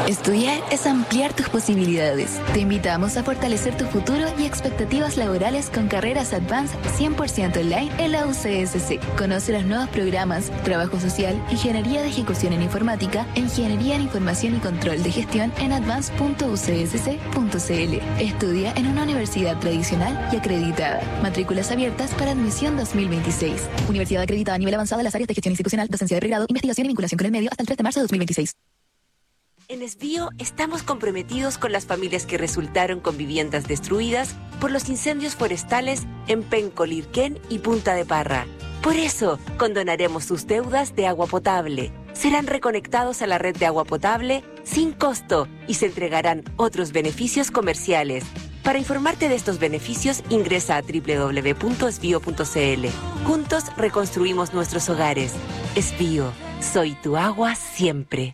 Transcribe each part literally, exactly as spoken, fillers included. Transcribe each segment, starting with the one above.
Estudiar es ampliar tus posibilidades. Te invitamos a fortalecer tu futuro y expectativas laborales con carreras Advanced cien por ciento online en la U C S C. Conoce los nuevos programas, Trabajo Social, Ingeniería de Ejecución en Informática, Ingeniería en Información y Control de Gestión en advance punto u c s c punto c l. Estudia en una universidad tradicional y acreditada. Matrículas abiertas para admisión dos mil veintiséis. Universidad acreditada a nivel avanzado en las áreas de gestión institucional, docencia de pregrado, investigación y vinculación con el medio hasta el tres de marzo de dos mil veintiséis. En Esbío estamos comprometidos con las familias que resultaron con viviendas destruidas por los incendios forestales en Penco, Lirquén y Punta de Parra. Por eso, condonaremos sus deudas de agua potable. Serán reconectados a la red de agua potable sin costo y se entregarán otros beneficios comerciales. Para informarte de estos beneficios, ingresa a doble u doble u doble u punto esbío punto c l. Juntos reconstruimos nuestros hogares. Esbío, soy tu agua siempre.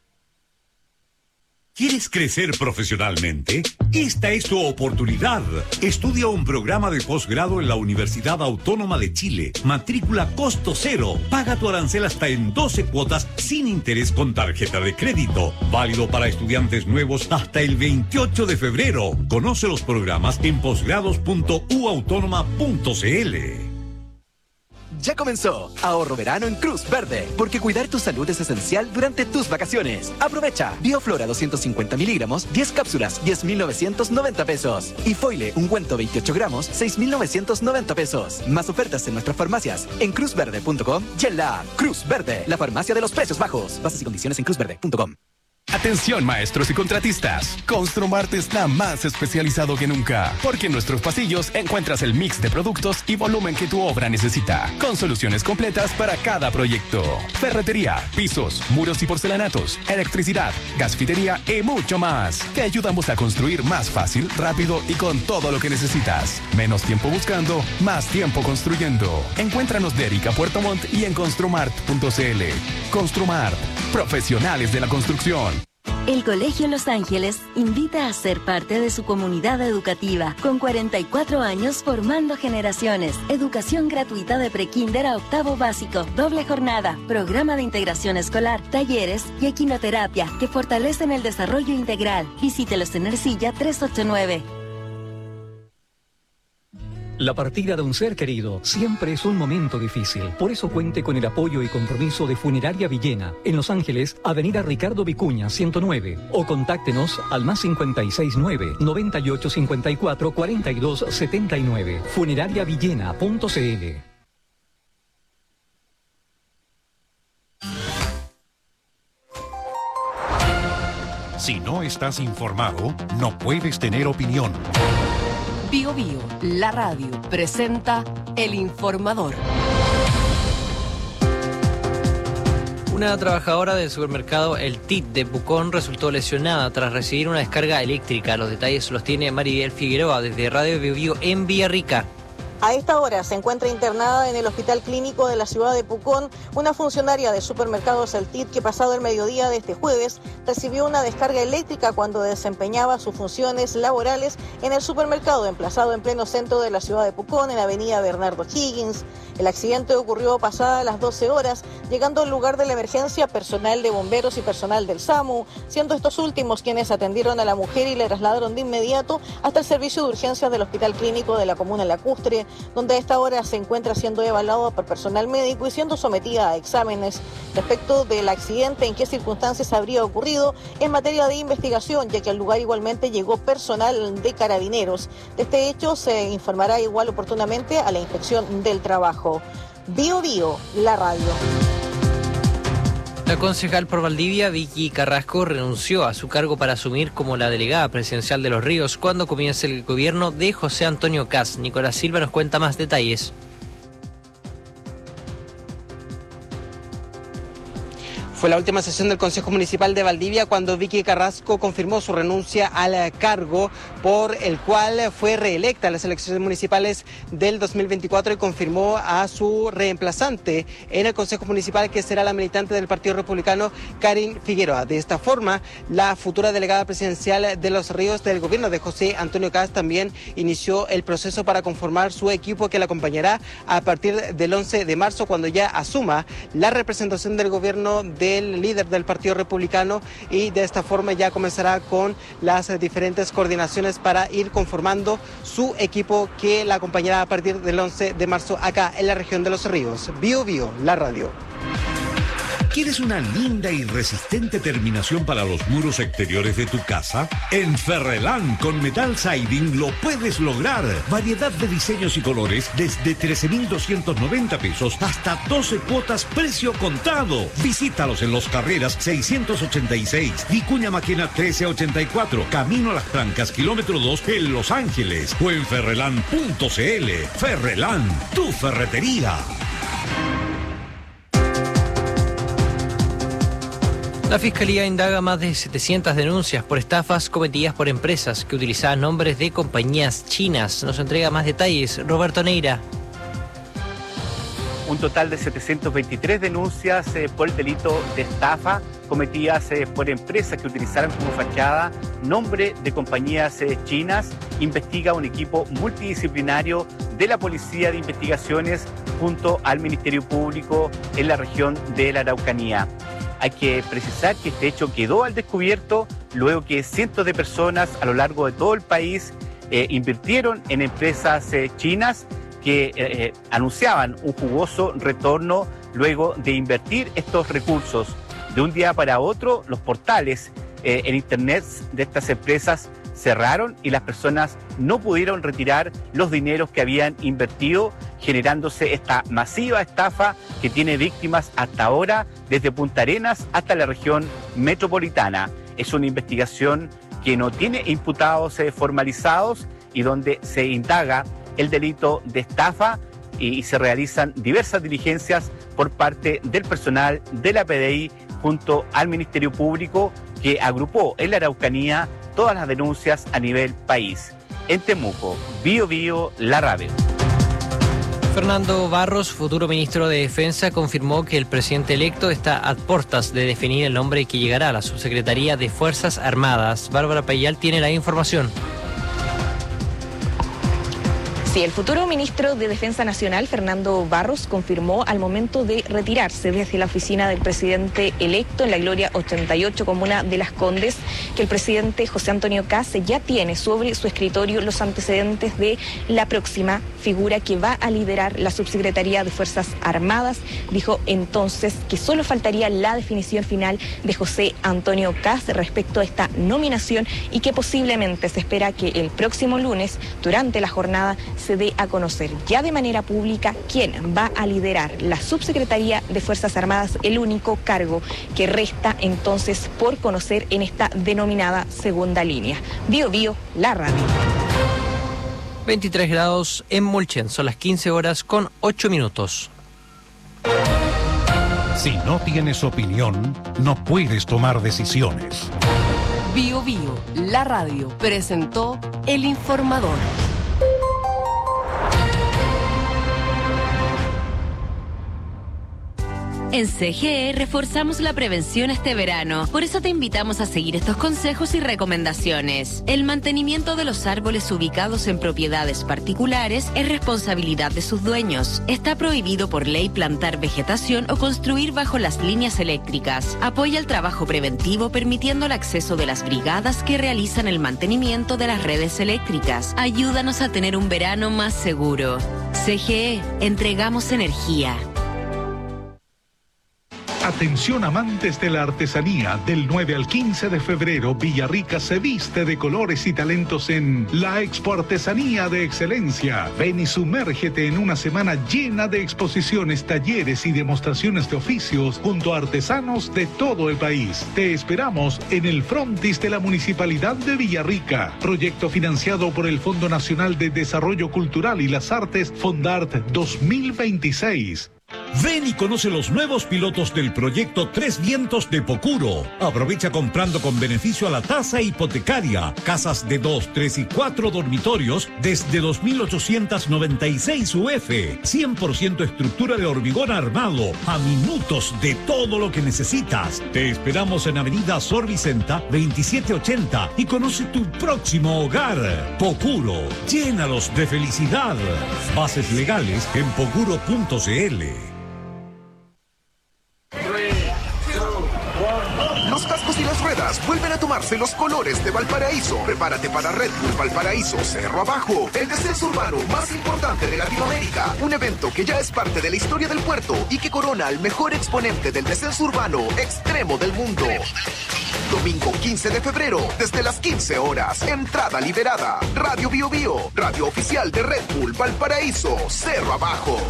¿Quieres crecer profesionalmente? Esta es tu oportunidad. Estudia un programa de posgrado en la Universidad Autónoma de Chile. Matrícula costo cero. Paga tu arancel hasta en doce cuotas sin interés con tarjeta de crédito. Válido para estudiantes nuevos hasta el veintiocho de febrero. Conoce los programas en posgrados punto u autónoma punto c l. Ya comenzó Ahorro Verano en Cruz Verde, porque cuidar tu salud es esencial durante tus vacaciones. Aprovecha Bioflora doscientos cincuenta miligramos, diez cápsulas, diez mil novecientos noventa pesos. Y Foile ungüento veintiocho gramos, seis mil novecientos noventa pesos. Más ofertas en nuestras farmacias en cruz verde punto com y en la app Cruz Verde, la farmacia de los precios bajos. Bases y condiciones en cruz verde punto com. Atención maestros y contratistas, Construmart está más especializado que nunca, porque en nuestros pasillos encuentras el mix de productos y volumen que tu obra necesita, con soluciones completas para cada proyecto. Ferretería, pisos, muros y porcelanatos, electricidad, gasfitería y mucho más. Te ayudamos a construir más fácil, rápido y con todo lo que necesitas. Menos tiempo buscando, más tiempo construyendo. Encuéntranos de Erika Puerto Montt y en construmart punto c l. Construmart, profesionales de la construcción. El Colegio Los Ángeles invita a ser parte de su comunidad educativa, con cuarenta y cuatro años formando generaciones. Educación gratuita de prekinder a octavo básico, doble jornada, programa de integración escolar, talleres y equinoterapia que fortalecen el desarrollo integral. Visítelos en Ercilla trescientos ochenta y nueve. La partida de un ser querido siempre es un momento difícil. Por eso cuente con el apoyo y compromiso de Funeraria Villena, en Los Ángeles, Avenida Ricardo Vicuña, ciento nueve. O contáctenos al más cincuenta y seis nueve, noventa y ocho cincuenta y cuatro, cuarenta y dos setenta y nueve. funeraria villena punto c l. Si no estás informado, no puedes tener opinión. Bio Bio, la radio, presenta El Informador. Una trabajadora del supermercado El Tit de Pucón resultó lesionada tras recibir una descarga eléctrica. Los detalles los tiene Maribel Figueroa desde Radio Bio Bio en Villarrica. A esta hora se encuentra internada en el Hospital Clínico de la ciudad de Pucón una funcionaria de supermercados El Tit que pasado el mediodía de este jueves recibió una descarga eléctrica cuando desempeñaba sus funciones laborales en el supermercado emplazado en pleno centro de la ciudad de Pucón, en avenida Bernardo Higgins. El accidente ocurrió pasadas las doce horas, llegando al lugar de la emergencia personal de bomberos y personal del SAMU, siendo estos últimos quienes atendieron a la mujer y le trasladaron de inmediato hasta el servicio de urgencias del Hospital Clínico de la Comuna Lacustre, donde a esta hora se encuentra siendo evaluado por personal médico y siendo sometida a exámenes. Respecto del accidente, en qué circunstancias habría ocurrido, en materia de investigación, ya que al lugar igualmente llegó personal de Carabineros. De este hecho se informará igual oportunamente a la Inspección del Trabajo. Bio Bio, la radio. La concejal por Valdivia, Vicky Carrasco, renunció a su cargo para asumir como la delegada presidencial de Los Ríos cuando comience el gobierno de José Antonio Kast. Nicolás Silva nos cuenta más detalles. Fue la última sesión del Consejo Municipal de Valdivia cuando Vicky Carrasco confirmó su renuncia al cargo por el cual fue reelecta en las elecciones municipales del dos mil veinticuatro y confirmó a su reemplazante en el Consejo Municipal, que será la militante del Partido Republicano, Karin Figueroa. De esta forma, la futura delegada presidencial de Los Ríos del gobierno de José Antonio Kast también inició el proceso para conformar su equipo que la acompañará a partir del once de marzo, cuando ya asuma la representación del gobierno de del líder del Partido Republicano, y de esta forma ya comenzará con las diferentes coordinaciones para ir conformando su equipo que la acompañará a partir del once de marzo acá en la región de Los Ríos. Bio Bio, la radio. ¿Quieres una linda y resistente terminación para los muros exteriores de tu casa? En Ferrelán con Metal Siding lo puedes lograr. Variedad de diseños y colores desde trece mil doscientos noventa pesos hasta doce cuotas precio contado. Visítalos en Los Carreras seiscientos ochenta y seis, Vicuña Maquena trece ochenta y cuatro, Camino a las Trancas, kilómetro dos en Los Ángeles, o en ferrelán punto cl. Ferrelán, tu ferretería. La Fiscalía indaga más de setecientas denuncias por estafas cometidas por empresas que utilizaban nombres de compañías chinas. Nos entrega más detalles Roberto Neira. Un total de setecientas veintitrés denuncias eh, por el delito de estafa cometidas eh, por empresas que utilizaron como fachada nombre de compañías eh, chinas. Investiga un equipo multidisciplinario de la Policía de Investigaciones junto al Ministerio Público en la región de la Araucanía. Hay que precisar que este hecho quedó al descubierto luego que cientos de personas a lo largo de todo el país eh, invirtieron en empresas eh, chinas que eh, eh, anunciaban un jugoso retorno luego de invertir estos recursos. De un día para otro, los portales eh, en internet de estas empresas cerraron y las personas no pudieron retirar los dineros que habían invertido, generándose esta masiva estafa que tiene víctimas hasta ahora desde Punta Arenas hasta la región metropolitana. Es una investigación que no tiene imputados eh, formalizados y donde se indaga el delito de estafa y, y se realizan diversas diligencias por parte del personal de la P D I junto al Ministerio Público, que agrupó en la Araucanía todas las denuncias a nivel país. En Temuco, Bio Bio, la radio. Fernando Barros, futuro ministro de Defensa, confirmó que el presidente electo está a puertas de definir el nombre que llegará a la Subsecretaría de Fuerzas Armadas. Bárbara Payal tiene la información. Sí, el futuro ministro de Defensa Nacional, Fernando Barros, confirmó al momento de retirarse desde la oficina del presidente electo en la Gloria ochenta y ocho, comuna de Las Condes, que el presidente José Antonio Kast ya tiene sobre su escritorio los antecedentes de la próxima figura que va a liderar la Subsecretaría de Fuerzas Armadas. Dijo entonces que solo faltaría la definición final de José Antonio Kast respecto a esta nominación y que posiblemente se espera que el próximo lunes, durante la jornada, se dé a conocer ya de manera pública quién va a liderar la Subsecretaría de Fuerzas Armadas, el único cargo que resta entonces por conocer en esta denominada segunda línea. Bio Bio, la radio. veintitrés grados en Mulchen, son las quince horas con ocho minutos. Si no tienes opinión, no puedes tomar decisiones. Bio Bio, la radio, presentó El Informador. En C G E reforzamos la prevención este verano. Por eso te invitamos a seguir estos consejos y recomendaciones. El mantenimiento de los árboles ubicados en propiedades particulares es responsabilidad de sus dueños. Está prohibido por ley plantar vegetación o construir bajo las líneas eléctricas. Apoya el trabajo preventivo permitiendo el acceso de las brigadas que realizan el mantenimiento de las redes eléctricas. Ayúdanos a tener un verano más seguro. C G E, entregamos energía. Atención amantes de la artesanía, del nueve al quince de febrero, Villarrica se viste de colores y talentos en la Expo Artesanía de Excelencia. Ven y sumérgete en una semana llena de exposiciones, talleres y demostraciones de oficios junto a artesanos de todo el país. Te esperamos en el frontis de la Municipalidad de Villarrica. Proyecto financiado por el Fondo Nacional de Desarrollo Cultural y las Artes, Fondart dos mil veintiséis. Ven y conoce los nuevos pilotos del proyecto Tres Vientos de Pocuro. Aprovecha comprando con beneficio a la tasa hipotecaria. Casas de dos, tres y cuatro dormitorios desde dos mil ochocientos noventa y seis U F. cien por ciento estructura de hormigón armado. A minutos de todo lo que necesitas. Te esperamos en Avenida Sor Vicenta veintisiete ochenta y conoce tu próximo hogar. Pocuro, llénalos de felicidad. Bases legales en pocuro punto cl. las ruedas vuelven a tomarse los colores de Valparaíso. Prepárate para Red Bull Valparaíso Cerro Abajo, el descenso urbano más importante de Latinoamérica. Un evento que ya es parte de la historia del puerto y que corona al mejor exponente del descenso urbano extremo del mundo. Domingo quince de febrero, desde las quince horas. Entrada liberada. Radio Bio Bio, radio oficial de Red Bull Valparaíso Cerro Abajo.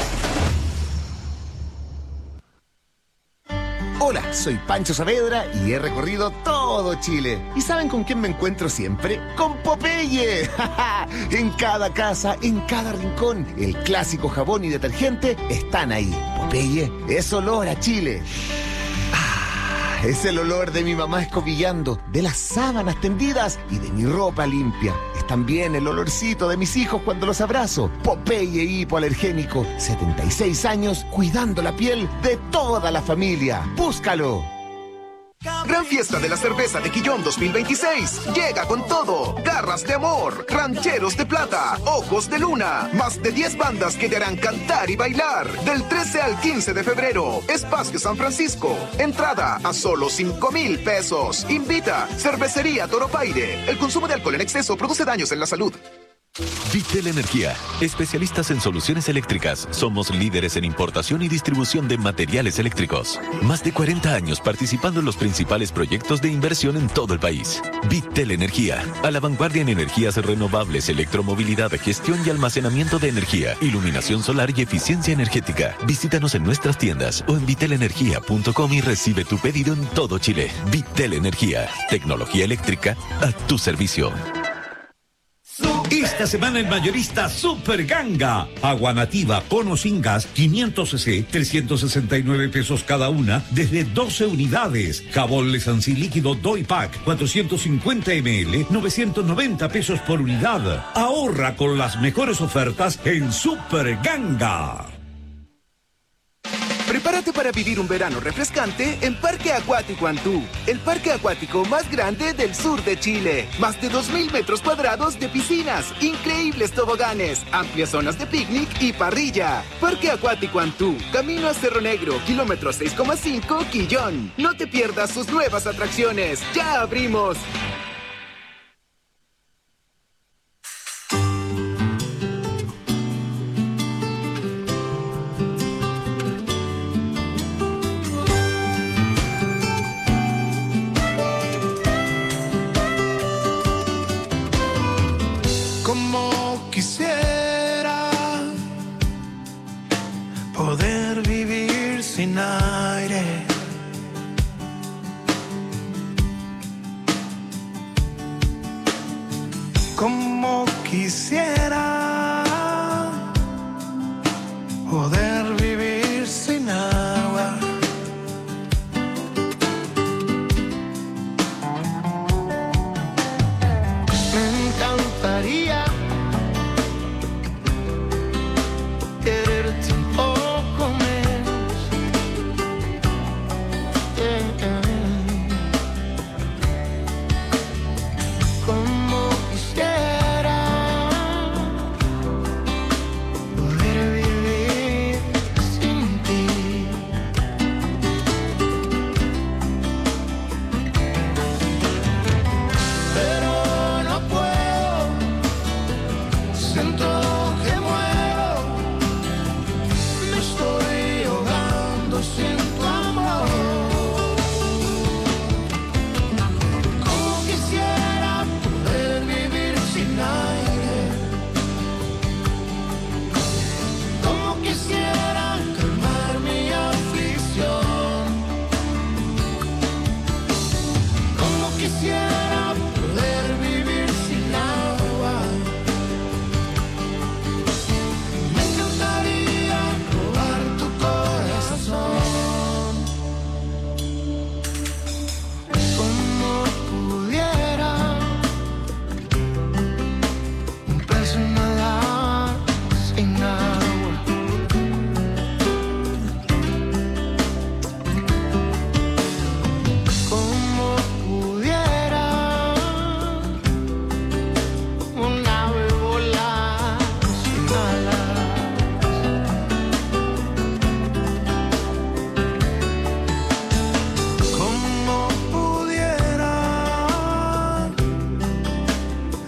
Hola, soy Pancho Saavedra y he recorrido todo Chile. ¿Y saben con quién me encuentro siempre? ¡Con Popeye! En cada casa, en cada rincón, el clásico jabón y detergente están ahí. Popeye es olor a Chile. Ah, es el olor de mi mamá escobillando, de las sábanas tendidas y de mi ropa limpia. Es también el olorcito de mis hijos cuando los abrazo. Popeye hipoalergénico, setenta y seis años cuidando la piel de toda la familia. ¡Búscalo! Gran fiesta de la cerveza de Quillón dos mil veintiséis. Llega con todo. Garras de amor, rancheros de plata, ojos de luna. Más de diez bandas que te harán cantar y bailar. Del trece al quince de febrero. Espacio San Francisco. Entrada a solo cinco mil pesos. Invita Cervecería Toropaire. El consumo de alcohol en exceso produce daños en la salud. Vitel Energía, especialistas en soluciones eléctricas. Somos líderes en importación y distribución de materiales eléctricos. Más de cuarenta años participando en los principales proyectos de inversión en todo el país. Vitel Energía, a la vanguardia en energías renovables, electromovilidad, gestión y almacenamiento de energía, iluminación solar y eficiencia energética. Visítanos en nuestras tiendas o en vitel energía punto com y recibe tu pedido en todo Chile. Vitel Energía, tecnología eléctrica a tu servicio. Esta semana el mayorista Super Ganga. Agua nativa con o sin gas, quinientos centilitros, trescientos sesenta y nueve pesos cada una, desde doce unidades. Jabón Lesancy líquido Doi Pack, cuatrocientos cincuenta mililitros, novecientos noventa pesos por unidad. Ahorra con las mejores ofertas en Super Ganga. Prepárate para vivir un verano refrescante en Parque Acuático Antú, el parque acuático más grande del sur de Chile. Más de dos mil metros cuadrados de piscinas, increíbles toboganes, amplias zonas de picnic y parrilla. Parque Acuático Antú, camino a Cerro Negro, kilómetro seis coma cinco, Quillón. No te pierdas sus nuevas atracciones. ¡Ya abrimos! Aire. Como quisiera poder vivir sin agua. Me encantaría quererte un poco menos. Como quisiera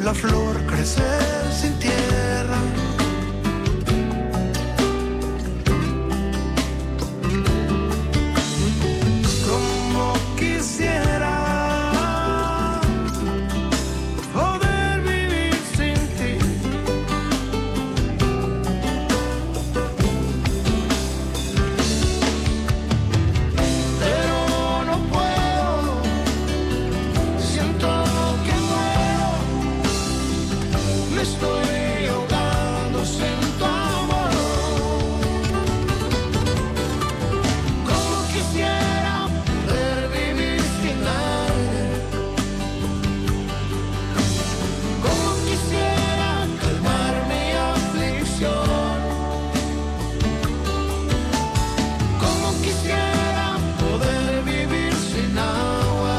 la flor crecer sin tierra. Como quisiera poder vivir sin ti. Pero no puedo, siento que muero, me estoy ahogando sin tu amor. Como quisiera poder vivir sin aire, como quisiera calmar mi aflicción, como quisiera poder vivir sin agua.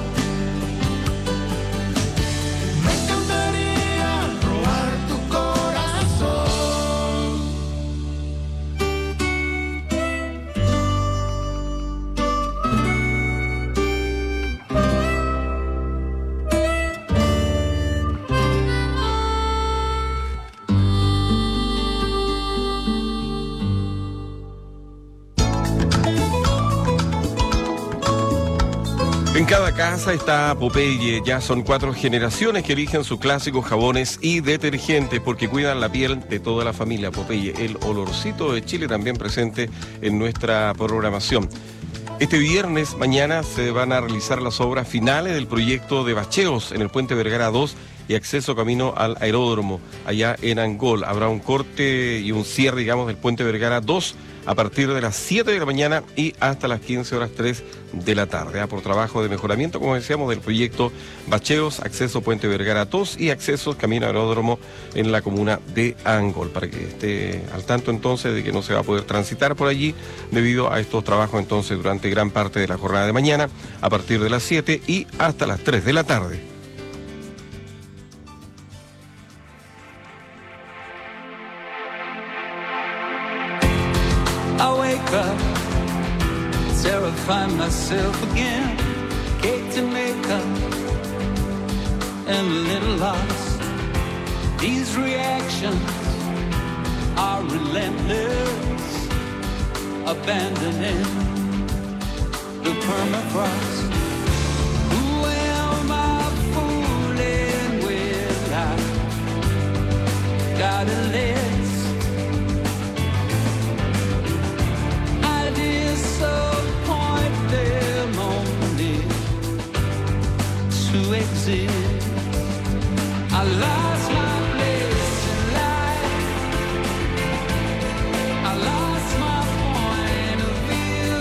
Me encantaría robar tu corazón. En cada casa está Popeye, ya son cuatro generaciones que eligen sus clásicos jabones y detergentes porque cuidan la piel de toda la familia. Popeye, el olorcito de Chile, también presente en nuestra programación. Este viernes, mañana, se van a realizar las obras finales del proyecto de bacheos en el Puente Vergara dos y acceso camino al aeródromo allá en Angol. Habrá un corte y un cierre, digamos, del Puente Vergara dos a partir de las siete de la mañana y hasta las quince horas tres de la tarde, ¿eh? Por trabajo de mejoramiento, como decíamos, del proyecto bacheos, acceso Puente Vergara dos y accesos camino aeródromo en la comuna de Angol, para que esté al tanto entonces de que no se va a poder transitar por allí debido a estos trabajos entonces durante gran parte de la jornada de mañana a partir de las siete y hasta las tres de la tarde. I wake up, terrified myself again. Cake to make up, and a little lost. These reactions are relentless, abandoning the permafrost. Who am I fooling with? I gotta live. Disappoint them only to exist. I lost my place in life. I lost my point of view.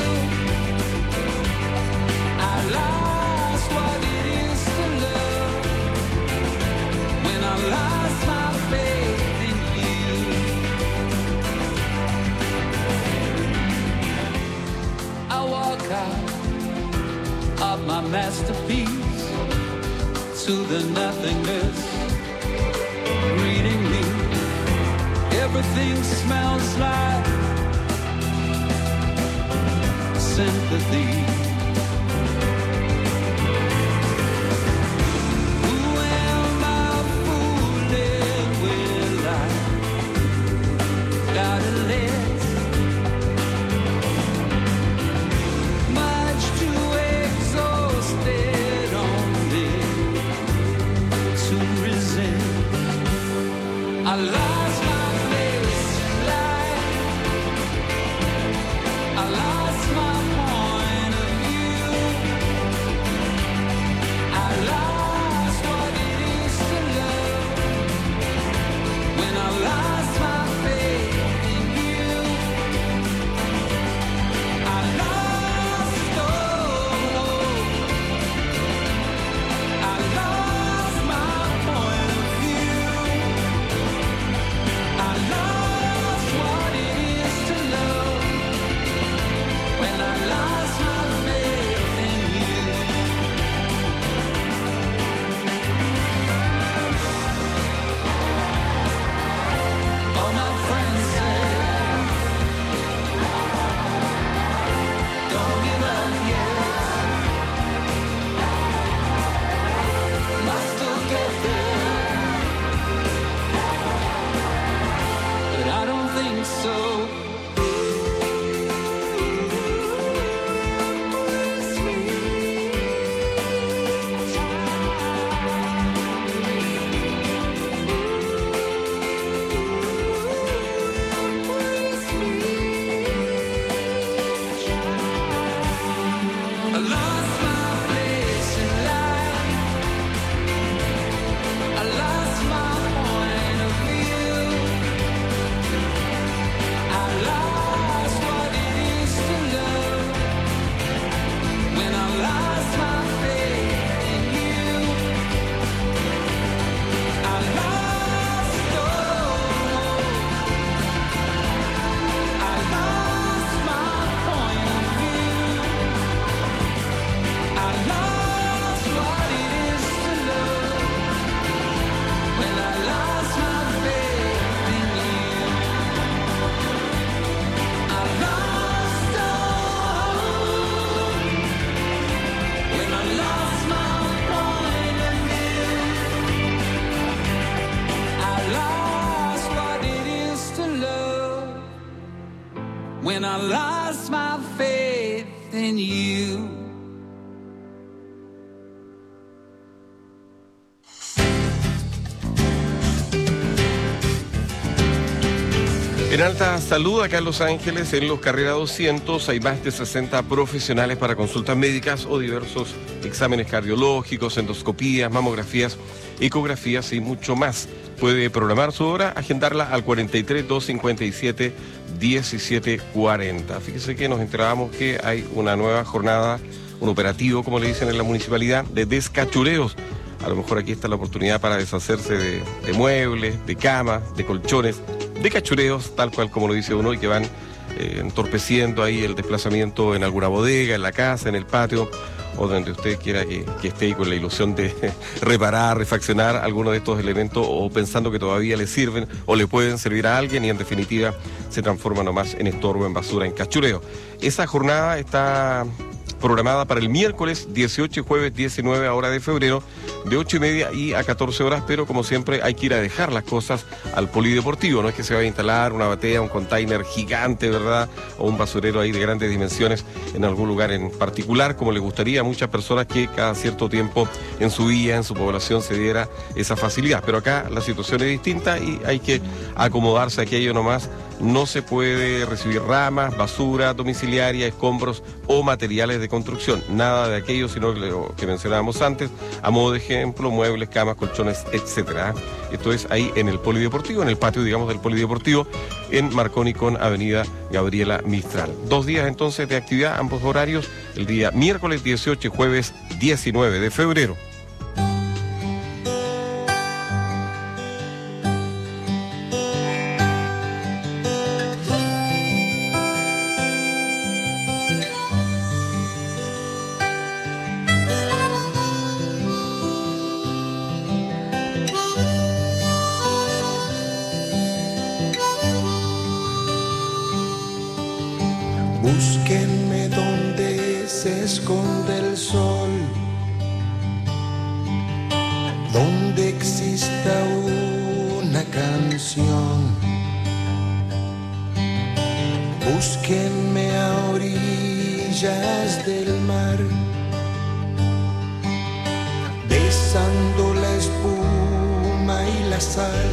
I lost what it is to love when I lost my faith in you. I walk out of my masterpiece to the nothingness greeting me. Everything smells like sympathy. Who am I fooling with? I gotta live. I lost my place in life. I lost my point of when I lost my faith in you. En Alta Salud, acá en Los Ángeles, en los Carrera doscientos, hay más de sesenta profesionales para consultas médicas o diversos exámenes cardiológicos, endoscopías, mamografías, ecografías y mucho más. Puede programar su hora, agendarla al cuarenta y tres, doscientos cincuenta y siete, diecisiete cuarenta. Fíjese que nos enterábamos que hay una nueva jornada, un operativo, como le dicen en la municipalidad, de descachureos. A lo mejor aquí está la oportunidad para deshacerse de, de muebles, de camas, de colchones, de cachureos, tal cual como lo dice uno, y que van eh, entorpeciendo ahí el desplazamiento en alguna bodega, en la casa, en el patio, o donde usted quiera que, que esté ahí con la ilusión de reparar, refaccionar alguno de estos elementos, o pensando que todavía le sirven o le pueden servir a alguien, y en definitiva se transforma nomás en estorbo, en basura, en cachureo. Esa jornada está programada para el miércoles dieciocho y jueves diecinueve hora de febrero, de ocho y media y a catorce horas, pero como siempre hay que ir a dejar las cosas al polideportivo. No es que se vaya a instalar una batea, un container gigante, ¿verdad? O un basurero ahí de grandes dimensiones en algún lugar en particular, como les gustaría a muchas personas que cada cierto tiempo en su villa, en su población se diera esa facilidad. Pero acá la situación es distinta y hay que acomodarse a aquello nomás. No se puede recibir ramas, basura domiciliaria, escombros o materiales de construcción. Nada de aquello, sino lo que mencionábamos antes, a modo de ejemplo, muebles, camas, colchones, etcétera. Esto es ahí en el polideportivo, en el patio, digamos, del polideportivo, en Marconi con Avenida Gabriela Mistral. Dos días entonces de actividad, ambos horarios, el día miércoles dieciocho y jueves diecinueve de febrero. Búsquenme donde se esconde el sol, donde exista una canción. Búsquenme a orillas del mar, besando la espuma y la sal.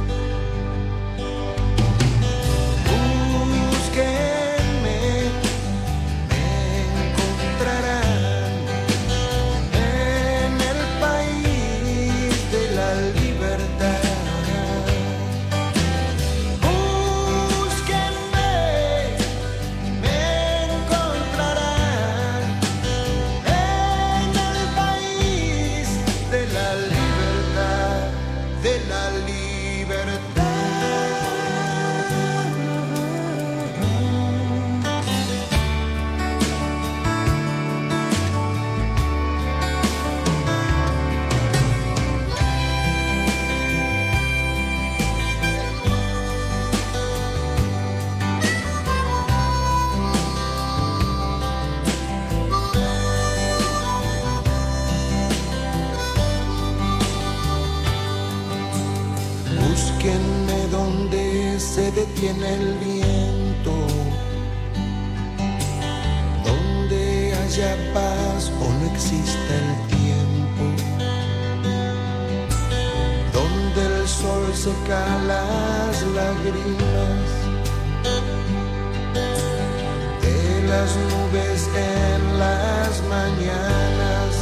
Búsquenme donde se detiene el viento, donde haya paz o no exista el tiempo, donde el sol seca las lágrimas de las nubes en las mañanas.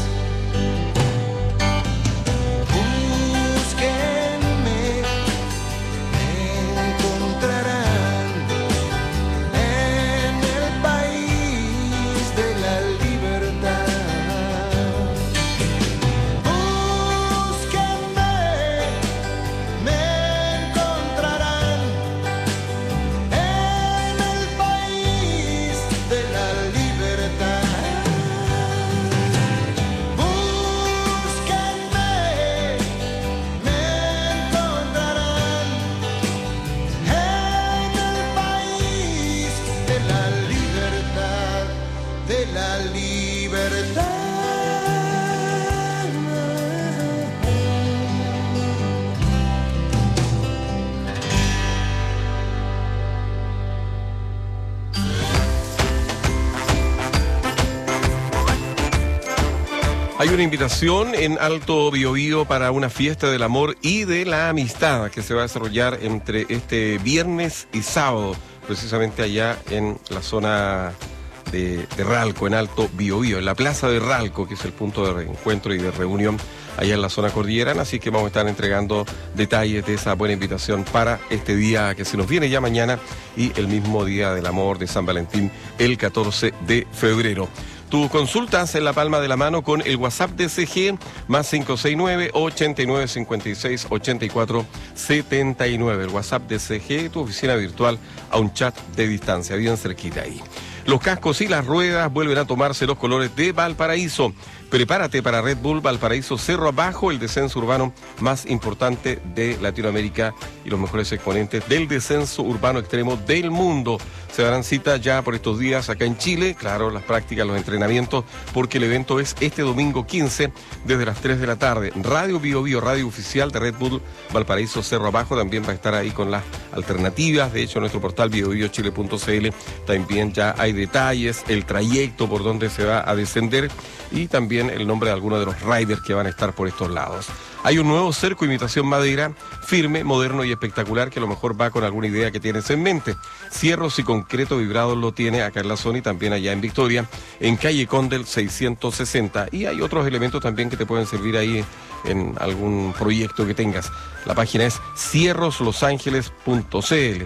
una invitación en Alto Biobío para una fiesta del amor y de la amistad que se va a desarrollar entre este viernes y sábado, precisamente allá en la zona de, de Ralco, en Alto Biobío, en la plaza de Ralco, que es el punto de reencuentro y de reunión allá en la zona cordillerana. Así que vamos a estar entregando detalles de esa buena invitación para este día que se nos viene ya mañana y el mismo día del amor de San Valentín, el catorce de febrero. Tus consultas en la palma de la mano con el WhatsApp de C G más cinco seis nueve, ochenta y nueve, cincuenta y seis, ochenta y cuatro, setenta y nueve. El WhatsApp de C G, tu oficina virtual a un chat de distancia, bien cerquita ahí. Los cascos y las ruedas vuelven a tomarse los colores de Valparaíso. Prepárate para Red Bull Valparaíso Cerro Abajo, el descenso urbano más importante de Latinoamérica y los mejores exponentes del descenso urbano extremo del mundo. Se darán cita ya por estos días acá en Chile, claro, las prácticas, los entrenamientos, porque el evento es este domingo quince desde las tres de la tarde. Radio Bio Bio, radio oficial de Red Bull Valparaíso Cerro Abajo, también va a estar ahí con las alternativas. De hecho, en nuestro portal bio bio chile punto c l también ya hay detalles, el trayecto por donde se va a descender y también el nombre de algunos de los riders que van a estar por estos lados. Hay un nuevo cerco imitación madera, firme, moderno y espectacular, que a lo mejor va con alguna idea que tienes en mente. Cierros y concreto vibrado lo tiene acá en la zona y también allá en Victoria, en calle Condel seiscientos sesenta. Y hay otros elementos también que te pueden servir ahí en algún proyecto que tengas. La página es cierros los ángeles punto c l.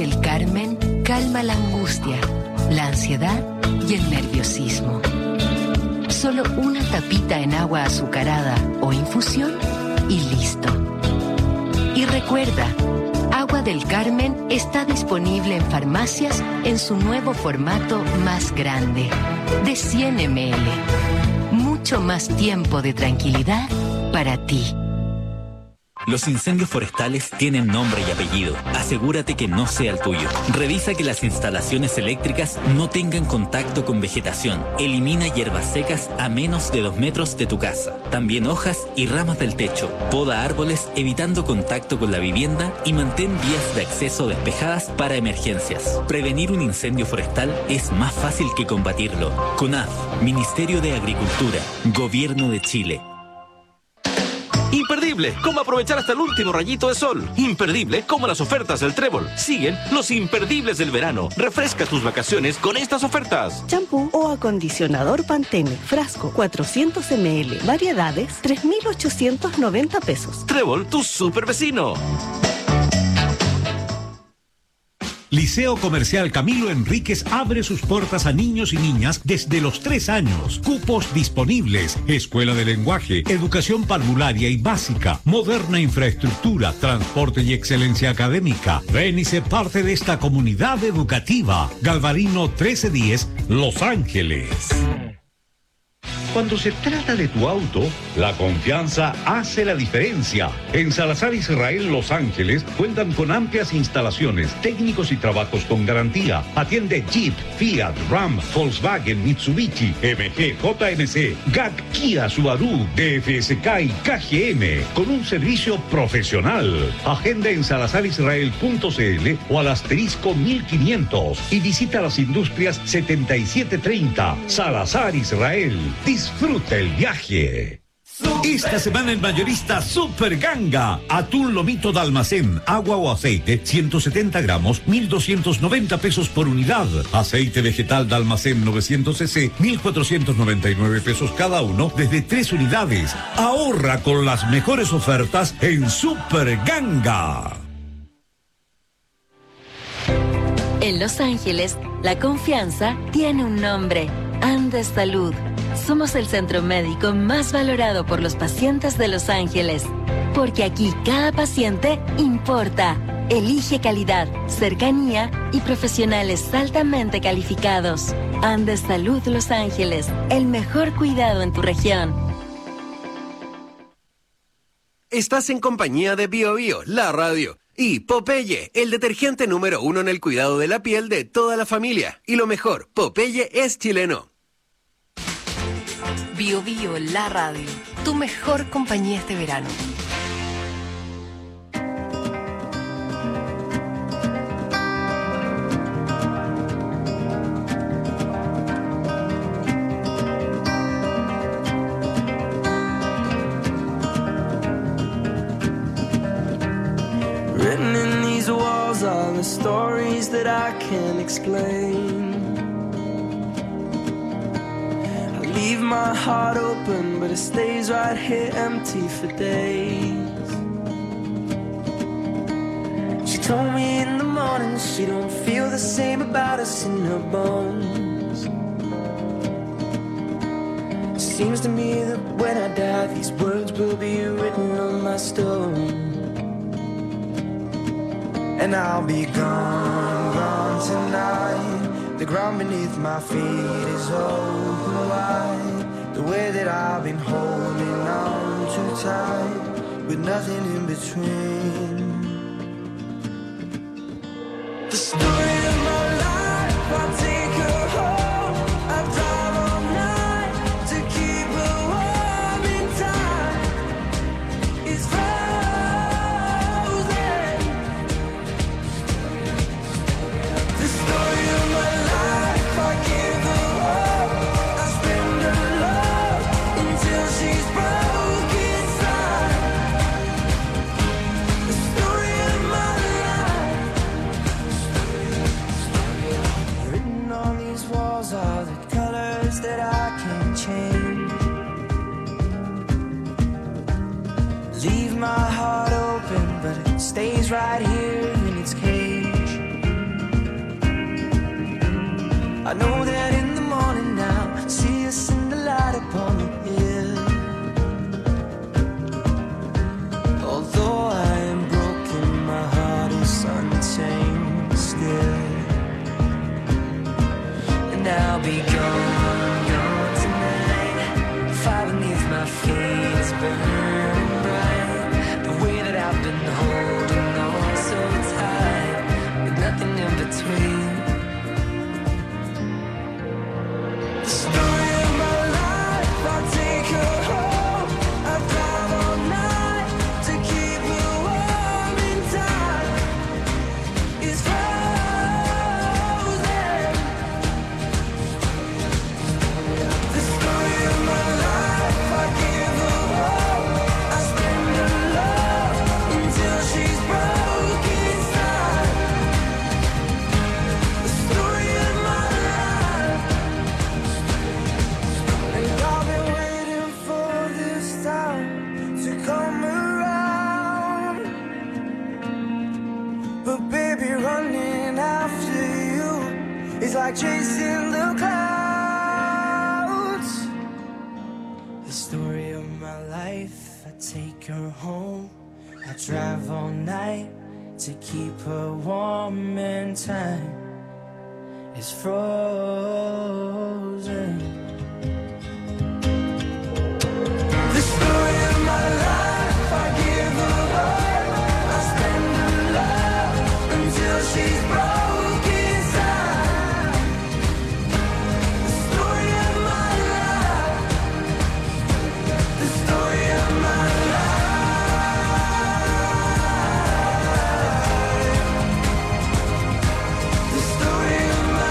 del Carmen calma la angustia, la ansiedad y el nerviosismo. Solo una tapita en agua azucarada o infusión y listo. Y recuerda, Agua del Carmen está disponible en farmacias en su nuevo formato más grande, de cien mililitros. Mucho más tiempo de tranquilidad para ti. Los incendios forestales tienen nombre y apellido. Asegúrate que no sea el tuyo. Revisa que las instalaciones eléctricas no tengan contacto con vegetación. Elimina hierbas secas a menos de dos metros de tu casa. También hojas y ramas del techo. Poda árboles evitando contacto con la vivienda y mantén vías de acceso despejadas para emergencias. Prevenir un incendio forestal es más fácil que combatirlo. CONAF, Ministerio de Agricultura, Gobierno de Chile. Imperdible, cómo aprovechar hasta el último rayito de sol. Imperdible, como las ofertas del Trébol. Siguen los imperdibles del verano. Refresca tus vacaciones con estas ofertas. Champú o acondicionador Pantene, frasco cuatrocientos mililitros, variedades tres mil ochocientos noventa pesos. Trébol, tu super vecino. Liceo Comercial Camilo Enríquez abre sus puertas a niños y niñas desde los tres años. Cupos disponibles. Escuela de lenguaje, educación parvularia y básica, moderna infraestructura, transporte y excelencia académica. Ven y sé parte de esta comunidad educativa. Galvarino trece diez, Los Ángeles. Cuando se trata de tu auto, la confianza hace la diferencia. En Salazar Israel Los Ángeles cuentan con amplias instalaciones, técnicos y trabajos con garantía. Atiende Jeep, Fiat, Ram, Volkswagen, Mitsubishi, M G, J M C, G A C, Kia, Subaru, D F S K y K G M con un servicio profesional. Agenda en salazar israel punto c l o al asterisco mil quinientos y visita las industrias setenta y siete treinta. Salazar Israel. Disfruta el viaje. Esta semana en Mayorista Super Ganga. Atún lomito de almacén, agua o aceite, ciento setenta gramos, mil doscientos noventa pesos por unidad. Aceite vegetal de almacén novecientos centilitros, mil cuatrocientos noventa y nueve pesos cada uno, desde tres unidades. Ahorra con las mejores ofertas en Super Ganga. En Los Ángeles, la confianza tiene un nombre: Andes Salud. Somos el centro médico más valorado por los pacientes de Los Ángeles, porque aquí cada paciente importa. Elige calidad, cercanía y profesionales altamente calificados. Andes Salud Los Ángeles, el mejor cuidado en tu región. Estás en compañía de Bio Bio, la radio, y Popeye, el detergente número uno en el cuidado de la piel de toda la familia. Y lo mejor, Popeye es chileno. Bio Bio, la radio, tu mejor compañía este verano. Written in these walls are the stories that I can't explain. Leave my heart open, but it stays right here empty for days. She told me in the morning she don't feel the same about us in her bones. Seems to me that when I die, these words will be written on my stone. And I'll be gone, gone tonight. The ground beneath my feet is open wide. The way that I've been holding on too tight, with nothing in between. The story of my life, I'll take her home. I drive all night to keep her warm in time. It's frozen. The story of my life, I give her all. I spend her love until she's broke inside. The story of my life. Written on these walls are the colors that I can't change. Leave my heart open, but it stays right here in its cage. I know that in the morning now, see us in the light upon the hill. Although I am broken, my heart is unchained still. And I'll be gone, gone tonight. Fire beneath my feet is burning bright. The way that I've been holding on so tight, with nothing in between. The story of my life, I take her home. I drive all night to keep her warm in time. It's frozen. The story of my life, I give her hope. I spend her love until she's broken inside. The story of my life. And I've been waiting for this time to come around. But baby, running after you is like chasing the clouds. The story of my life, I take her home. I drive all night to keep her warm and time is frozen. The story of my life, I give her love. I spend her love until she's broken inside. The story of my life. The story of my life. The story of my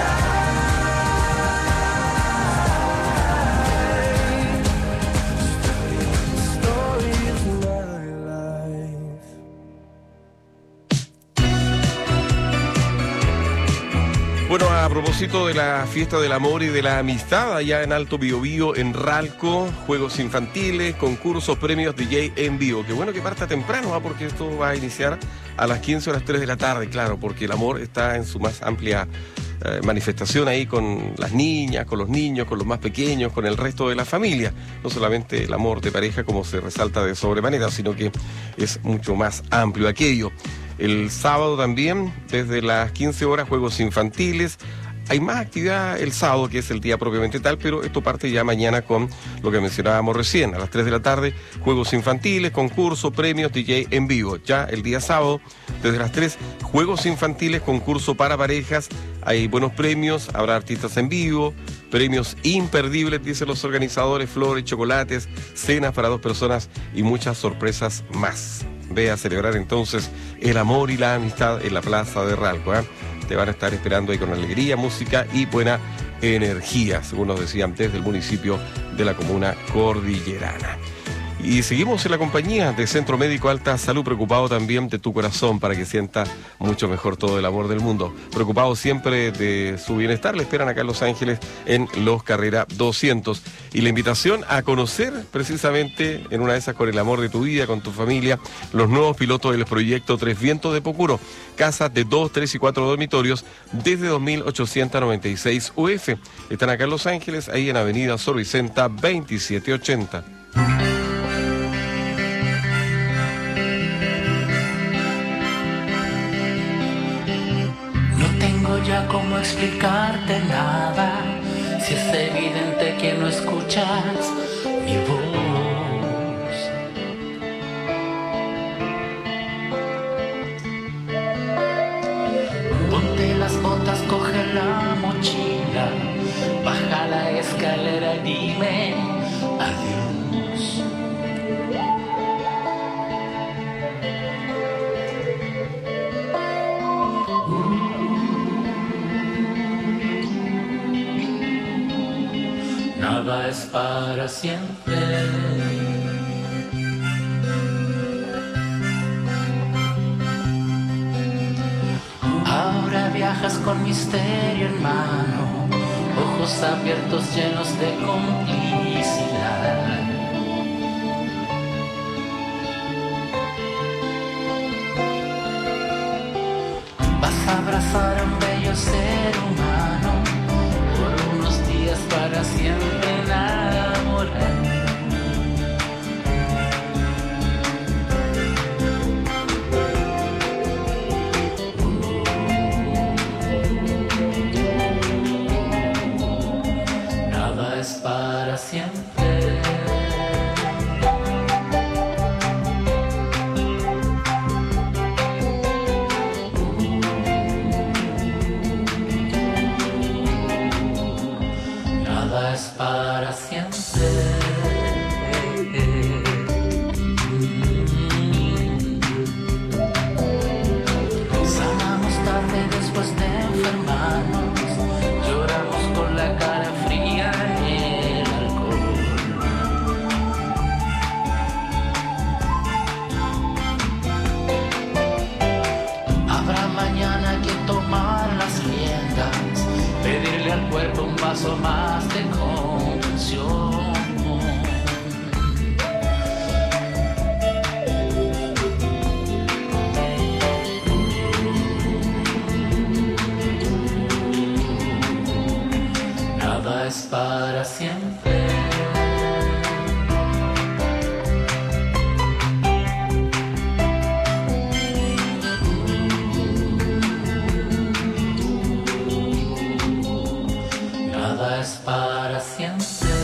Bueno, a propósito de la fiesta del amor y de la amistad allá en Alto Biobío, en Ralco, juegos infantiles, concursos, premios, D J en vivo. Qué bueno que parta temprano, ¿eh? Porque esto va a iniciar a las quince o las tres de la tarde, claro, porque el amor está en su más amplia eh, manifestación ahí con las niñas, con los niños, con los más pequeños, con el resto de la familia. No solamente el amor de pareja como se resalta de sobremanera, sino que es mucho más amplio aquello. El sábado también, desde las quince horas, juegos infantiles. Hay más actividad el sábado, que es el día propiamente tal, pero esto parte ya mañana con lo que mencionábamos recién. A las tres de la tarde, juegos infantiles, concurso, premios, D J en vivo. Ya el día sábado, desde las tres, juegos infantiles, concurso para parejas. Hay buenos premios, habrá artistas en vivo, premios imperdibles, dicen los organizadores, flores, chocolates, cenas para dos personas y muchas sorpresas más. Ve a celebrar entonces el amor y la amistad en la plaza de Ralco, ¿eh? Te van a estar esperando ahí con alegría, música y buena energía, según nos decían desde el municipio de la comuna cordillerana. Y seguimos en la compañía de Centro Médico Alta Salud, preocupado también de tu corazón para que sienta mucho mejor todo el amor del mundo. Preocupado siempre de su bienestar, le esperan acá en Los Ángeles en Los Carrera doscientos. Y la invitación a conocer precisamente en una de esas con el amor de tu vida, con tu familia, los nuevos pilotos del proyecto Tres Vientos de Pocuro. Casas de dos, tres y cuatro dormitorios desde dos mil ochocientos noventa y seis U F. Están acá en Los Ángeles, ahí en Avenida Sor Vicenta veintisiete ochenta. Ya cómo explicarte nada, si es evidente que no escuchas mi voz. Ponte las botas, coge la mochila, baja la escalera y dime adiós. Nada es para siempre. Ahora viajas con misterio en mano, ojos abiertos llenos de complicidad. Vas a abrazar a un bello ser humano hermanos, lloramos con la cara fría en el alcohol. Habrá mañana que tomar las riendas, pedirle al cuerpo un vaso más de contención. Nada es para siempre. Nada es para siempre.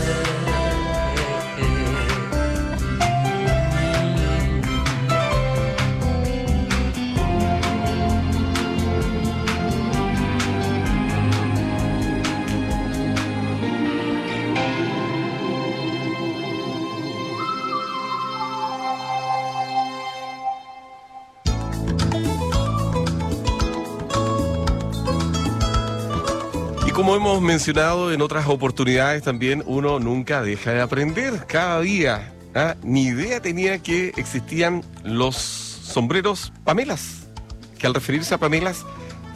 Como hemos mencionado en otras oportunidades también, uno nunca deja de aprender cada día. ¿Ah? Ni idea tenía que existían los sombreros Pamelas, que al referirse a Pamelas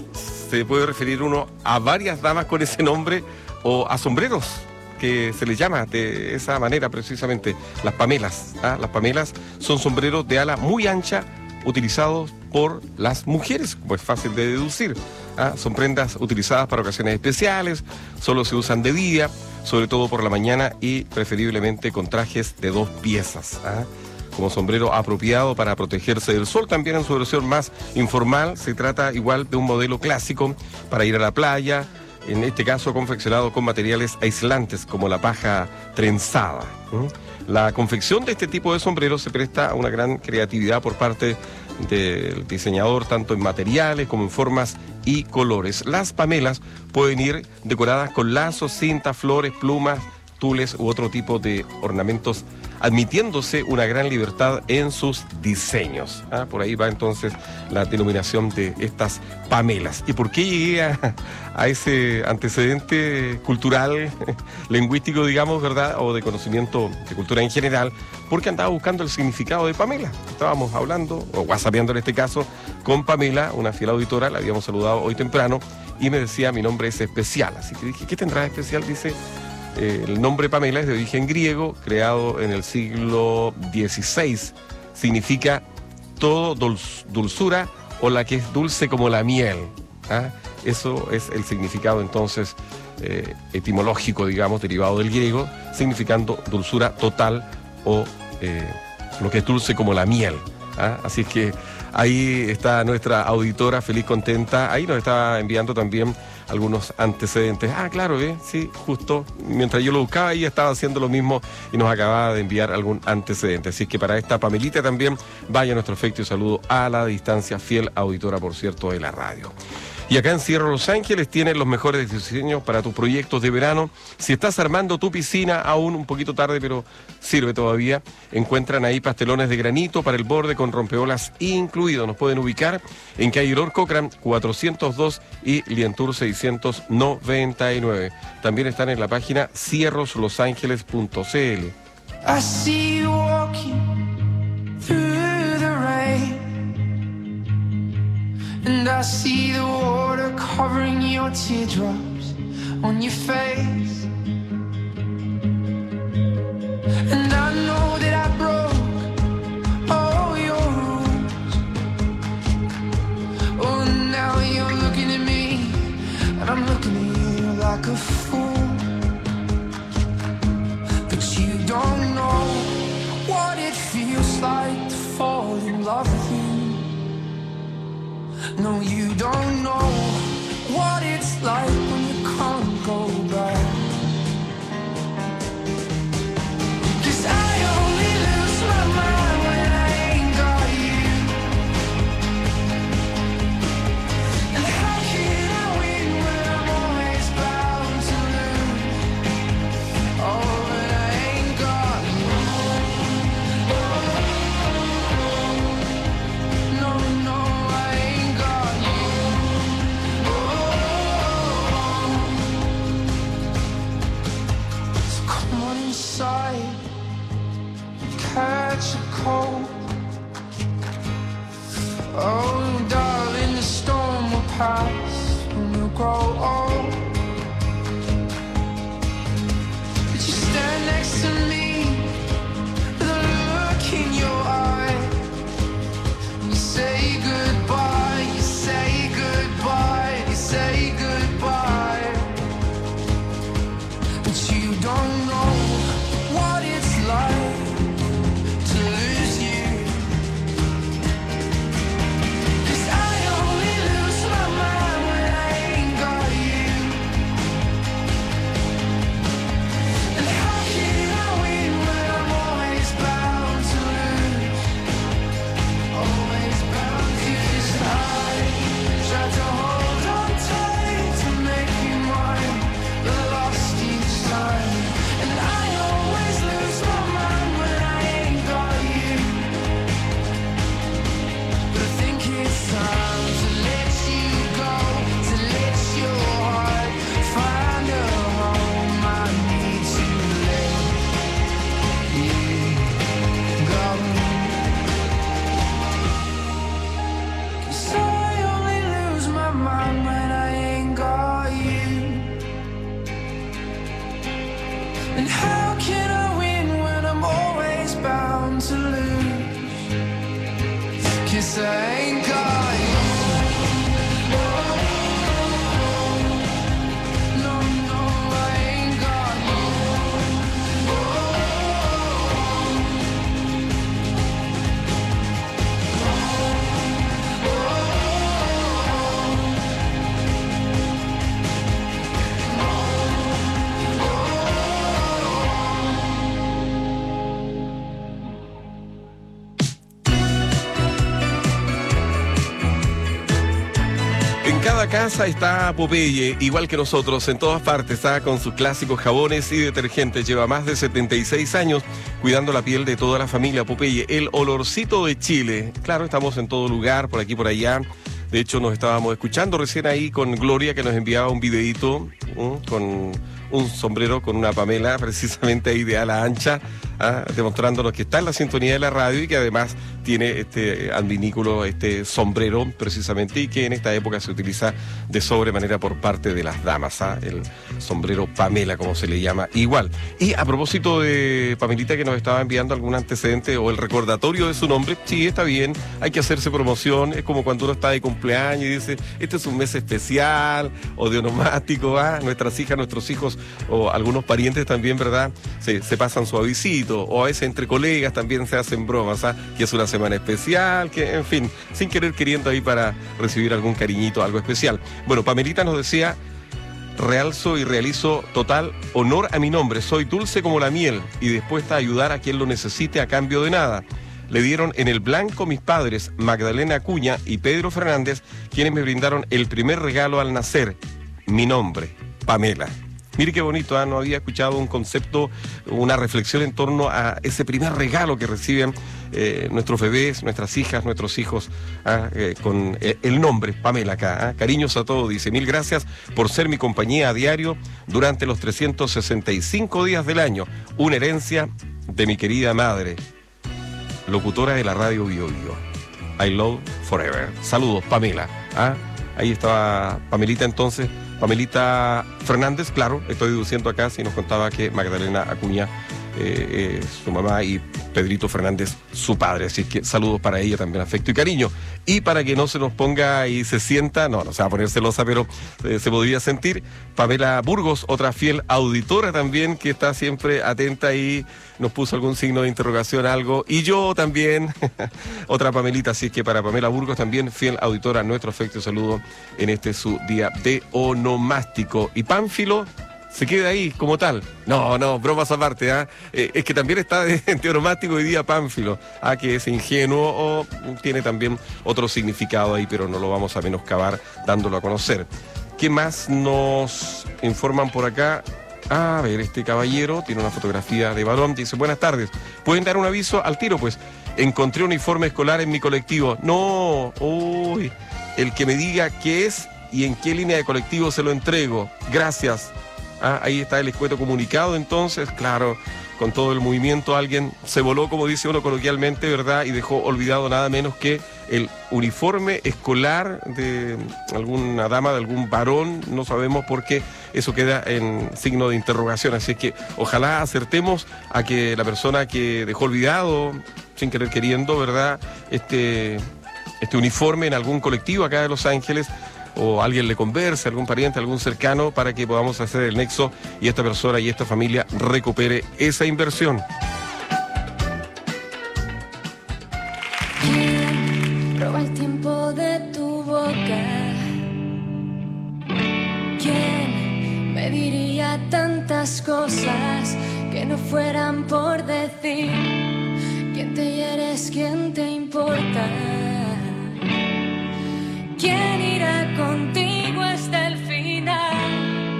se puede referir uno a varias damas con ese nombre o a sombreros que se les llama de esa manera precisamente, las Pamelas. ¿Ah? Las Pamelas son sombreros de ala muy ancha utilizados por las mujeres, como es fácil de deducir. ¿Ah? Son prendas utilizadas para ocasiones especiales, solo se usan de día, sobre todo por la mañana y preferiblemente con trajes de dos piezas. ¿Ah? Como sombrero apropiado para protegerse del sol, también en su versión más informal, se trata igual de un modelo clásico para ir a la playa, en este caso confeccionado con materiales aislantes como la paja trenzada. ¿Mm? La confección de este tipo de sombreros se presta a una gran creatividad por parte del diseñador, tanto en materiales como en formas y colores. Las pamelas pueden ir decoradas con lazos, cintas, flores, plumas, tules u otro tipo de ornamentos, admitiéndose una gran libertad en sus diseños. ¿Ah? Por ahí va entonces la denominación de estas pamelas. ¿Y por qué llegué a, a ese antecedente cultural, lingüístico, digamos, verdad, o de conocimiento de cultura en general? Porque andaba buscando el significado de Pamela. Estábamos hablando, o whatsappeando en este caso, con Pamela, una fiel auditora, la habíamos saludado hoy temprano, y me decía, mi nombre es especial. Así que dije, ¿qué tendrá de especial? Dice, eh, el nombre Pamela es de origen griego, creado en el siglo dieciséis. Significa todo dulz, dulzura o la que es dulce como la miel. ¿Ah? Eso es el significado entonces eh, etimológico, digamos, derivado del griego, significando dulzura total o eh, lo que es dulce como la miel. ¿Ah? Así es que ahí está nuestra auditora, feliz, contenta. Ahí nos está enviando también algunos antecedentes. Ah, claro, ¿eh? Sí, justo mientras yo lo buscaba, ella estaba haciendo lo mismo y nos acababa de enviar algún antecedente. Así es que para esta Pamelita también vaya nuestro afecto y saludo a la distancia, fiel auditora, por cierto, de la radio. Y acá en Sierra Los Ángeles tienen los mejores diseños para tus proyectos de verano. Si estás armando tu piscina, aún un poquito tarde, pero sirve todavía, encuentran ahí pastelones de granito para el borde con rompeolas incluido. Nos pueden ubicar en calle Lord Cochran cuatrocientos dos y Lientour seiscientos noventa y nueve. También están en la página cierros los ángeles punto c l. I see you walking through the rain, and I see the water covering your teardrops on your face. And I know that I broke all your rules. Oh, now you're looking at me, and I'm looking at you like a fool. But you don't know what it feels like to fall in love with you. No, you don't know what it's like when you can't go back. 'Cause I only lose my mind when I ain't got you. And how can I win when I'm always bound to lose? Oh, but I ain't got you. No, no, I ain't got you. goodbye. But you don't know what it's like to lose you. 'Cause I only lose my mind when I ain't got you. And how can I win when I'm always bound to lose? Always bound to lose. I try to hold on tight to make you mine, but lost each time. And I always lose my mind when I ain't got you. But I think it's time to let you go, to let your heart find a home. I need to let you go. 'Cause I only lose my mind when I ain't got you. And how can I win when I'm always bound to lose? 'Cause I ain't got you. No, no, I ain't got you. En cada casa está Popeye, igual que nosotros, en todas partes, está con sus clásicos jabones y detergentes. Lleva más de setenta y seis años cuidando la piel de toda la familia. Popeye, el olorcito de Chile. Claro, estamos en todo lugar, por aquí, por allá. De hecho, nos estábamos escuchando recién ahí con Gloria, que nos enviaba un videíto ¿eh? con un sombrero con una Pamela, precisamente ahí de ala ancha, ¿ah? demostrándonos que está en la sintonía de la radio y que además tiene este adminículo, este sombrero precisamente, y que en esta época se utiliza de sobremanera por parte de las damas, ¿ah? el sombrero Pamela, como se le llama, igual. Y a propósito de Pamelita, que nos estaba enviando algún antecedente o el recordatorio de su nombre, sí, está bien, hay que hacerse promoción, es como cuando uno está de cumpleaños y dice, este es un mes especial, o de onomástico, ¿ah? nuestras hijas, nuestros hijos, o algunos parientes también, ¿verdad? Se, se pasan suavecito, o a veces entre colegas también se hacen bromas, ¿ah? que es una semana especial, que en fin, sin querer queriendo ahí para recibir algún cariñito, algo especial. Bueno, Pamelita nos decía, realzo y realizo total honor a mi nombre, soy dulce como la miel y dispuesta a ayudar a quien lo necesite a cambio de nada. Le dieron en el blanco mis padres, Magdalena Acuña y Pedro Fernández, quienes me brindaron el primer regalo al nacer, mi nombre, Pamela. Mire qué bonito, ¿eh? No había escuchado un concepto, una reflexión en torno a ese primer regalo que reciben eh, nuestros bebés, nuestras hijas, nuestros hijos, ¿eh? Eh, con eh, el nombre, Pamela acá. ¿eh? Cariños a todos, dice, mil gracias por ser mi compañía a diario durante los trescientos sesenta y cinco días del año. Una herencia de mi querida madre, locutora de la radio Bio Bio. I love forever. Saludos, Pamela. ¿eh? Ahí estaba Pamelita entonces. Pamelita Fernández, claro, estoy deduciendo acá, si nos contaba que Magdalena Acuña, eh, eh, su mamá, y Pedrito Fernández, su padre. Así que saludos para ella también, afecto y cariño. Y para que no se nos ponga y se sienta, no, no se va a poner celosa, pero eh, se podría sentir, Pamela Burgos, otra fiel auditora también, que está siempre atenta y nos puso algún signo de interrogación, algo. Y yo también, otra Pamelita, así es que para Pamela Burgos también, fiel auditora, nuestro afecto y saludo en este su día de onomástico. Y Pánfilo se queda ahí como tal. No, no, bromas aparte, ¿ah? Eh, es que también está de, de onomástico hoy día Pánfilo, ¿ah? que es ingenuo o tiene también otro significado ahí, pero no lo vamos a menoscabar dándolo a conocer. ¿Qué más nos informan por acá? A ver, este caballero tiene una fotografía de varón, dice, buenas tardes, ¿pueden dar un aviso al tiro? Pues, encontré un uniforme escolar en mi colectivo. No, uy, el que me diga qué es y en qué línea de colectivo se lo entrego. Gracias. Ah, ahí está el escueto comunicado, entonces, claro, con todo el movimiento alguien se voló, como dice uno coloquialmente, ¿verdad? Y dejó olvidado nada menos que el uniforme escolar de alguna dama, de algún varón, no sabemos por qué, eso queda en signo de interrogación, así que ojalá acertemos a que la persona que dejó olvidado, sin querer queriendo, ¿verdad?, este, este uniforme en algún colectivo acá de Los Ángeles, o alguien le converse, algún pariente, algún cercano, para que podamos hacer el nexo y esta persona y esta familia recupere esa inversión. ¿Quién roba el tiempo de tu boca? ¿Quién me diría tantas cosas que no fueran por decir? ¿Quién te hieres? ¿Quién te importa? ¿Quién irá contigo hasta el final?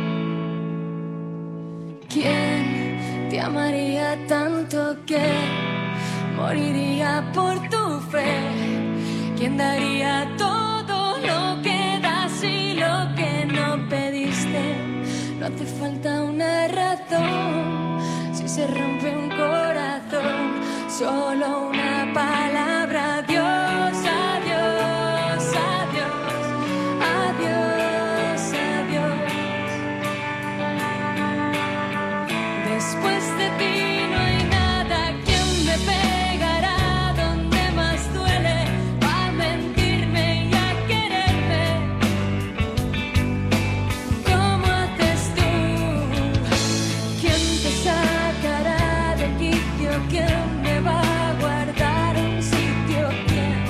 ¿Quién te amaría tanto que moriría por tu fe? ¿Quién daría todo lo que das y lo que no pediste? No hace falta una razón si se rompe un corazón, solo una palabra. Adiós, adiós, adiós, adiós, adiós. Después de ti no hay nada. ¿Quién me pegará donde más duele? A mentirme y a quererme. ¿Cómo haces tú? ¿Quién te sacará del quicio? ¿Quién me va a guardar un sitio? ¿Quién?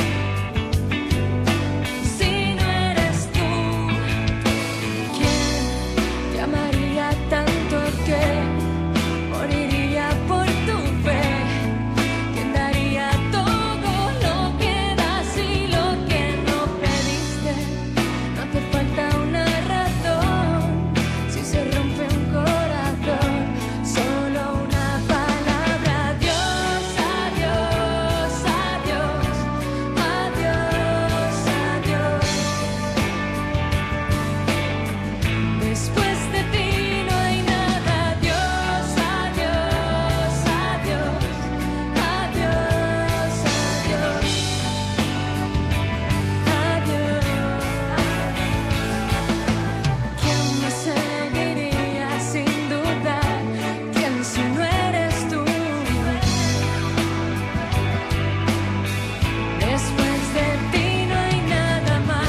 Si no eres tú, ¿quién te amaría tanto que moriría por tu fe? ¿Quién daría todo lo que das y lo que no pediste? No hace falta una razón si se rompe un corazón, solo una palabra. Adiós, adiós, adiós, adiós, adiós. Después de ti no hay nada. Adiós, adiós, adiós, adiós, adiós, adiós. ¿Quién me seguiría sin dudar? ¿Quién si no eres tú? Después de ti no hay nada más.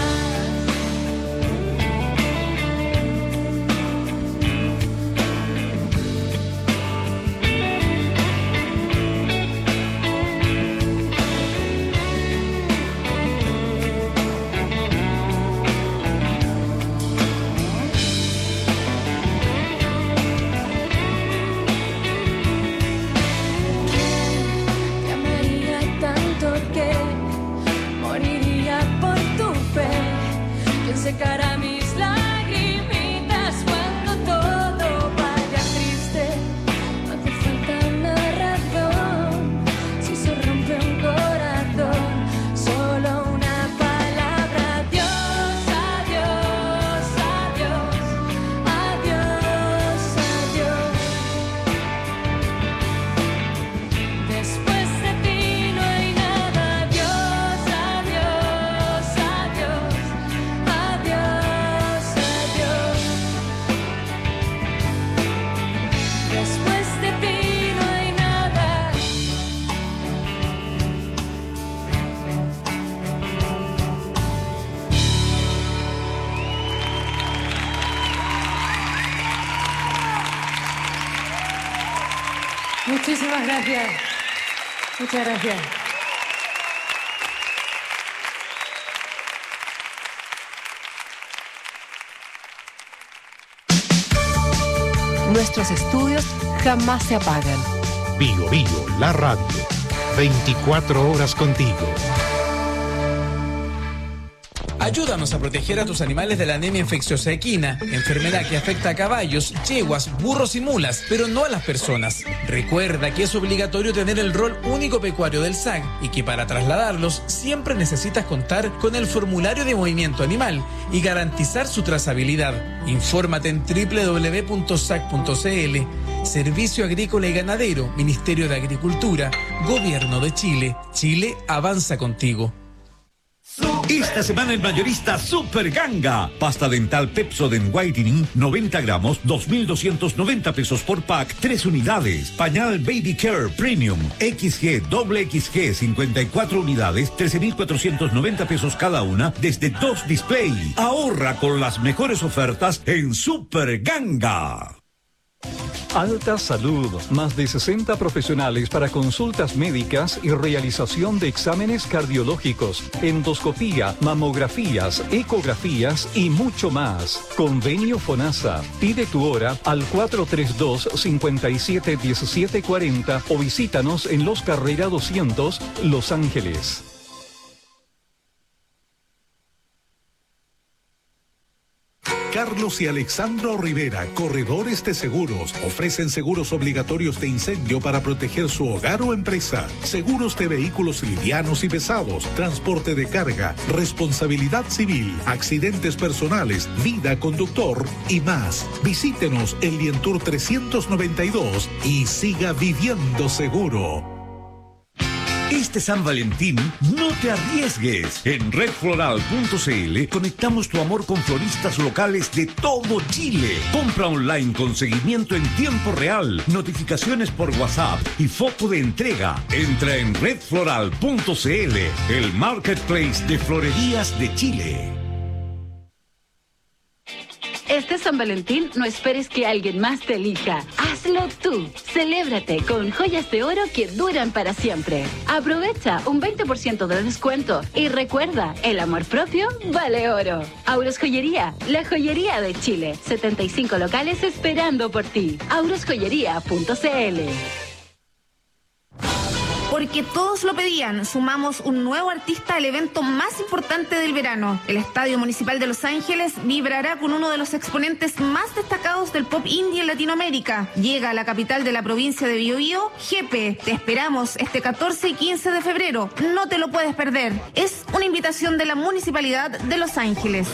Te amaría tanto que moriría por tu fe. ¿Quién secará mis lagrimitas cuando todo vaya triste? No hace falta una razón si se rompe un corazón, solo una palabra. Adiós, adiós, adiós, adiós, adiós. Después de ti no hay nada. Adiós, adiós, adiós, adiós, adiós. Después de ti no hay nada. Muchísimas gracias. Muchas gracias. Nuestros estudios jamás se apagan. Bio Bio, la radio. veinticuatro horas contigo. Ayúdanos a proteger a tus animales de la anemia infecciosa equina, enfermedad que afecta a caballos, yeguas, burros y mulas, pero no a las personas. Recuerda que es obligatorio tener el rol único pecuario del S A C y que para trasladarlos siempre necesitas contar con el formulario de movimiento animal y garantizar su trazabilidad. Infórmate en doble u doble u doble u punto s a c punto c l. Servicio Agrícola y Ganadero, Ministerio de Agricultura, Gobierno de Chile. Chile avanza contigo. Su Esta semana el mayorista Super Ganga. Pasta dental Pepsodent Whitening, noventa gramos, dos mil doscientos noventa pesos por pack, tres unidades. Pañal Baby Care Premium, X G, doble X G, cincuenta y cuatro unidades, trece mil cuatrocientos noventa pesos cada una, desde dos Display. Ahorra con las mejores ofertas en Super Ganga. Alta Salud, más de sesenta profesionales para consultas médicas y realización de exámenes cardiológicos, endoscopía, mamografías, ecografías y mucho más. Convenio FONASA. Pide tu hora al cuatro tres dos, cinco siete, uno siete cuatro cero o visítanos en Los Carrera doscientos, Los Ángeles. Carlos y Alexandro Rivera, corredores de seguros, ofrecen seguros obligatorios de incendio para proteger su hogar o empresa, seguros de vehículos livianos y pesados, transporte de carga, responsabilidad civil, accidentes personales, vida conductor y más. Visítenos en Lientour trescientos noventa y dos y siga viviendo seguro. Este San Valentín, no te arriesgues. En red floral punto c l conectamos tu amor con floristas locales de todo Chile. Compra online con seguimiento en tiempo real, notificaciones por WhatsApp y foto de entrega. Entra en red floral punto c l, el marketplace de florerías de Chile. Este San Valentín no esperes que alguien más te elija. Hazlo tú. Celébrate con joyas de oro que duran para siempre. Aprovecha un veinte por ciento de descuento y recuerda, el amor propio vale oro. Auros Joyería, la joyería de Chile. setenta y cinco locales esperando por ti. auros joyería punto c l. Porque todos lo pedían, sumamos un nuevo artista al evento más importante del verano. El Estadio Municipal de Los Ángeles vibrará con uno de los exponentes más destacados del pop indie en Latinoamérica. Llega a la capital de la provincia de Biobío, Jepe. Te esperamos este catorce y quince de febrero. No te lo puedes perder. Es una invitación de la Municipalidad de Los Ángeles.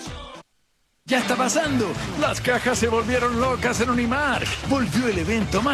Ya está pasando. Las cajas se volvieron locas en Unimark. Volvió el evento más